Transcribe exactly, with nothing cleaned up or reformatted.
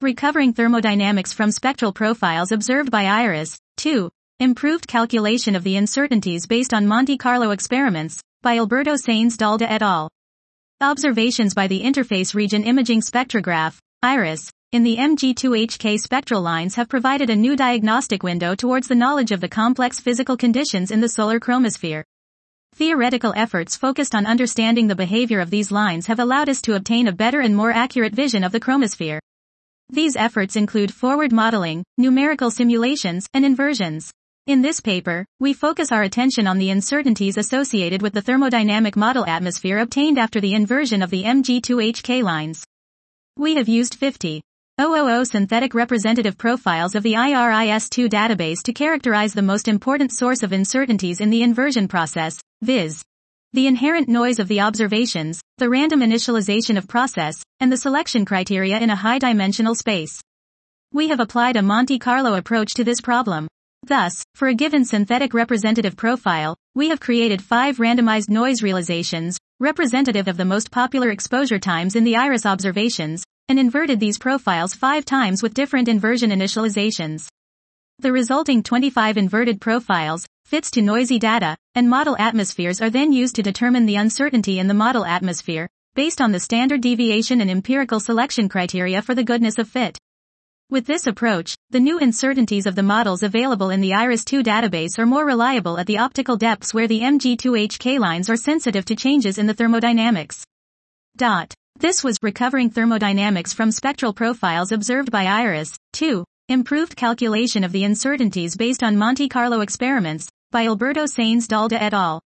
Recovering thermodynamics from spectral profiles observed by IRIS. two. Improved calculation of the uncertainties based on Monte Carlo experiments, by Alberto Sainz Dalda et al. Observations by the Interface Region Imaging Spectrograph, IRIS, in the M G two H K spectral lines have provided a new diagnostic window towards the knowledge of the complex physical conditions in the solar chromosphere. Theoretical efforts focused on understanding the behavior of these lines have allowed us to obtain a better and more accurate vision of the chromosphere. These efforts include forward modeling, numerical simulations, and inversions. In this paper, we focus our attention on the uncertainties associated with the thermodynamic model atmosphere obtained after the inversion of the M G two H K lines. We have used fifty thousand synthetic representative profiles of the I R I S two database to characterize the most important source of uncertainties in the inversion process, viz. the inherent noise of the observations, the random initialization of process, and the selection criteria in a high-dimensional space. We have applied a Monte Carlo approach to this problem. Thus, for a given synthetic representative profile, we have created five randomized noise realizations, representative of the most popular exposure times in the IRIS observations, and inverted these profiles five times with different inversion initializations. The resulting twenty-five inverted profiles, fits to noisy data, and model atmospheres are then used to determine the uncertainty in the model atmosphere, based on the standard deviation and empirical selection criteria for the goodness of fit. With this approach, the new uncertainties of the models available in the IRIS two database are more reliable at the optical depths where the M G two H K lines are sensitive to changes in the thermodynamics. Dot. This was Recovering Thermodynamics from Spectral Profiles Observed by IRIS. two. Improved Calculation of the Uncertainties Based on Monte Carlo Experiments, by Alberto Sainz Dalda et al.